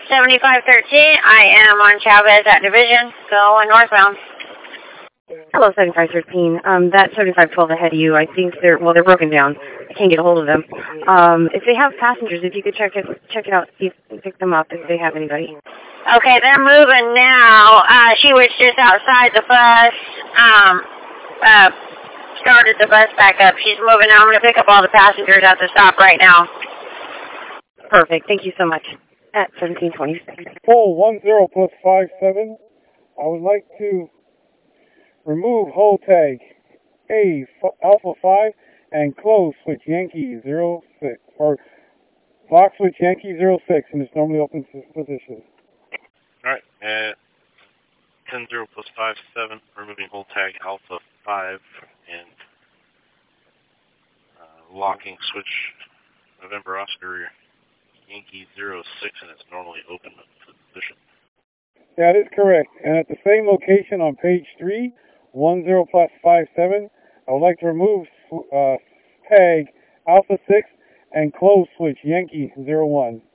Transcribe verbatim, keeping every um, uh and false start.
seventy-five thirteen, I am on Chavez at Division, going northbound. Hello, seventy-five thirteen. Um, that seventy-five twelve ahead of you, I think they're, well, they're broken down. I can't get a hold of them. Um, if they have passengers, if you could check it, check it out, see if, pick them up if they have anybody. Okay, they're moving now. Uh, she was just outside the bus, um, uh, started the bus back up. She's moving now. I'm going to pick up all the passengers at the stop right now. Perfect. Thank you so much. At seventeen twenty-six. Full one zero plus five seven. I would like to remove hold tag A Alpha five and close switch Yankee zero six, or lock switch Yankee zero six in its normally open position. Alright, at ten zero plus five seven, removing hold tag Alpha five and uh, locking switch November Oscar Yankee zero six in its normally open position. That is correct. And at the same location on page three, one zero plus five seven, I would like to remove uh, tag Alpha six and close switch Yankee zero one.